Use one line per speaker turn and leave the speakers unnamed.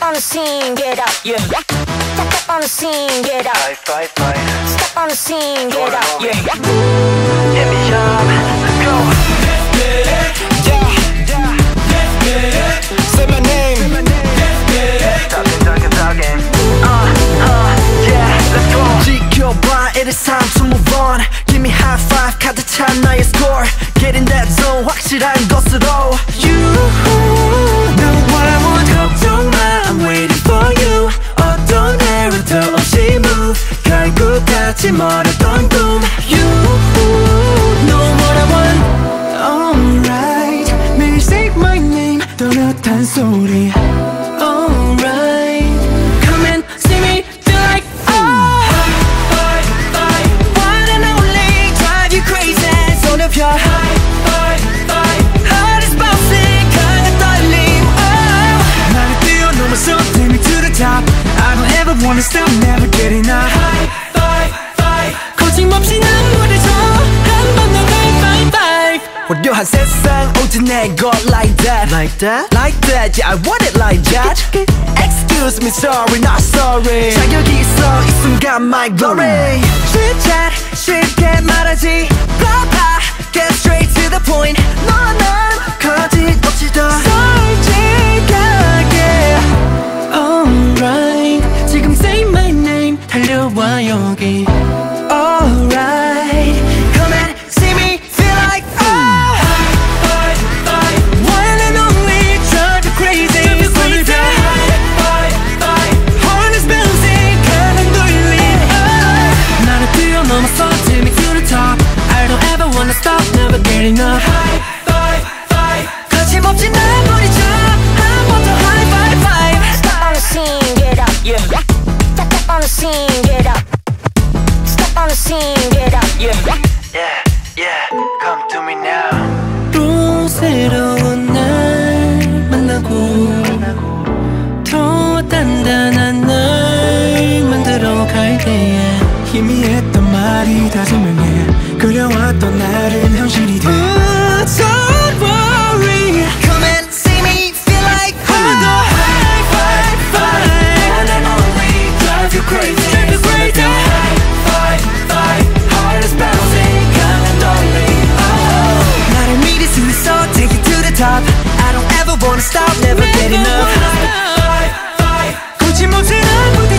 on the scene, get up, yeah. Step on the scene, get up.
Fight.
Step on the scene, get up, yeah.
Hit me up, let's go.
Let's get it. Yeah. Let's get it. Say my name. Let's get it.
Talking. Yeah, let's go.
지켜봐, it is time to move on. Give me high five, 가득 찬 나의 score. Get in that zone, 확실한 것으로. You know what I want, 걱정 마, I'm waiting for you. 어떤 애로도 없이 move, 결국까지 멀었던 꿈. You know what I want, alright. 매일 say my name, 또렷한 소리. Alright, come and see me, feel like oh. One and only, drive you crazy. 손 펴. Heart is bouncing, 강한 떨림. Oh. 나를 뛰어넘어서 take me to the top. I don't ever wanna stop, never get enough. 거침없이 난 무대져 한 번 더 high five. 화려한 세상 오직 내 것 like that. Like that, yeah I want it like that. Excuse me, sorry, not sorry. 자격이 있어 이 순간 my glory. Chit chat 쉽게 말하지 봐봐. Get straight to the point. 너와 난 거짓 없이 더 솔직하게. Alright, 지금 say my name 달려와 여기. Alright, come and see me, feel like oh. One and only, drive you crazy. 손을 펴. Heart is bouncing, 강한 돌림. Oh. 나를 뛰어넘어서 take me to the top. I don't ever wanna stop, never get enough. 거침없이 날 부딪혀 한 번 더 high five.
Step on the scene, get up, yeah. Step on the scene, get up. Step on the scene, get up, yeah.
Yeah, come to me now.
또 새로운 날 만나고 더 단단한 날 만들어 갈 때에 희미했던 말이 다 선명해. 그려왔던 나는 현실이 돼. Don't worry, come and see me, feel like one five. One and only, drive you crazy. Heart is bouncing, 강한 떨림. Oh. 나를 믿을 수 있어, take it to the top. I don't ever wanna stop, never get enough. 거침없이 난